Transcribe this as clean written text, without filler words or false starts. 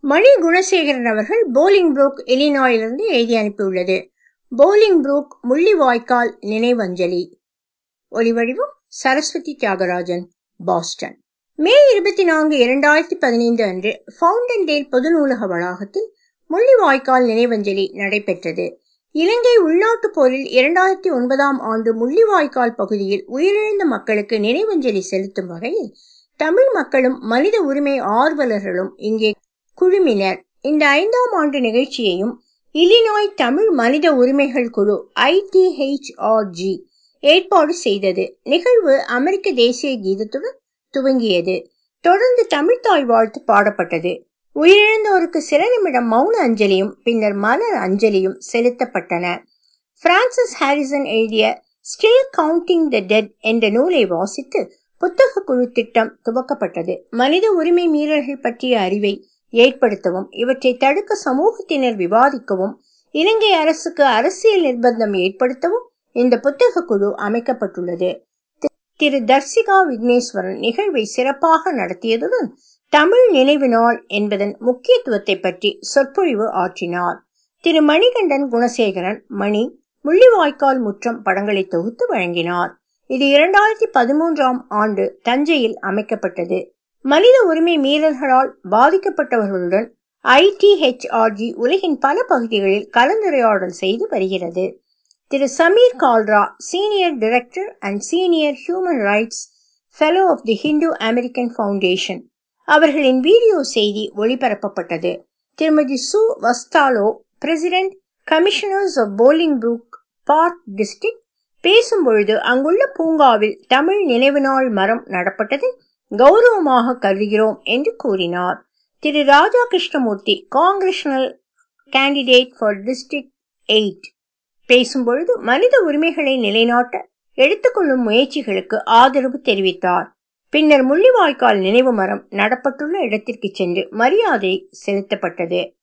மணி குணசேகரன் அவர்கள் போலிங்ப்ரூக், இல்லினாயிலிருந்து எழுதி அனுப்பியுள்ளது. போலிங்ப்ரூக் முள்ளிவாய்க்கால் நினைவஞ்சலி. ஒலிவடிவம் சரஸ்வதி தியாகராஜன், பாஸ்டன். மே 24, 2015 அன்று ஃபவுண்டன்டேல் பொது நூலக வளாகத்தில் முள்ளிவாய்க்கால் நினைவஞ்சலி நடைபெற்றது. இலங்கை உள்நாட்டுப் போரில் 2009ஆம் ஆண்டு முள்ளிவாய்க்கால் பகுதியில் உயிரிழந்த மக்களுக்கு நினைவஞ்சலி செலுத்தும் வகையில் தமிழ் மக்களும் மனித உரிமை ஆர்வலர்களும் இங்கே குழுமினர். இந்த 5ஆம் ஆண்டு நிகழ்ச்சியையும் இல்லினாய் தமிழ் மனித உரிமைகள் குழு ITHRG ஏற்பாடு செய்தது. நிகழ்வு அமெரிக்க தேசிய கீதத்துடன் துவங்கியது. தொடர்ந்து தமிழ்த்தாய் வாழ்த்து பாடப்பட்டது. உயிரிழந்தோருக்கு சில நிமிடம் மௌன அஞ்சலியும் பின்னர் மலர் அஞ்சலியும் செலுத்தப்பட்டன. பிரான்சிஸ் ஹாரிசன் எழுதிய ஸ்டில் கவுண்டிங் தி டெட் என்ற நூலை வாசித்து புத்தக குழு திட்டம் துவக்கப்பட்டது. மனித உரிமை மீறல்கள் பற்றிய அறிவை ஏற்படுத்தவும், இவற்றை தடுக்க சமூகத்தினர் விவாதிக்கவும், இலங்கை அரசுக்கு அரசியல் நிர்பந்தம் ஏற்படுத்தவும் இந்த புத்தக குழு அமைக்கப்பட்டுள்ளது. திரு தர்சிகா விக்னேஸ்வரன் நிகழ்வை சிறப்பாக நடத்தியதுடன் தமிழ் நினைவு நாள் என்பதன் முக்கியத்துவத்தை பற்றி சொற்பொழிவு ஆற்றினார். திரு மணிகண்டன் குணசேகரன் மணி முள்ளிவாய்க்கால் முற்றம் படங்களை தொகுத்து வழங்கினார். இது 2013ஆம் ஆண்டு தஞ்சையில் அமைக்கப்பட்டது. மனித உரிமை மீறல்களால் பாதிக்கப்பட்டவர்களுடன் ITHRG உலகின் பல பகுதிகளில் கலந்துரையாடல் செய்து வருகிறது. திரு Sameer Kalra, senior director and senior human rights fellow of the Hindu American foundation அவர்களின் வீடியோ செய்தி ஒளிபரப்பப்பட்டது. திருமதி சு வஸ்தாலோ, president commissioners of Bolingbrook park district பேசும்பொழுது அங்குள்ள பூங்காவில் தமிழ் நினைவு நாள் மரம் நடப்பட்டதை கௌரவமாக கருதுகிறோம் என்று கூறினார். திரு Raja Krishnamoorthi, congressional candidate for district 8 பேசும்பொழுது மனித உரிமைகளை நிலைநாட்ட எடுத்துக்கொள்ளும் முயற்சிகளுக்கு ஆதரவு தெரிவித்தார். பின்னர் முள்ளிவாய்க்கால் நினைவு மரம் நடப்பட்டுள்ள இடத்திற்கு சென்று மரியாதை செலுத்தப்பட்டது.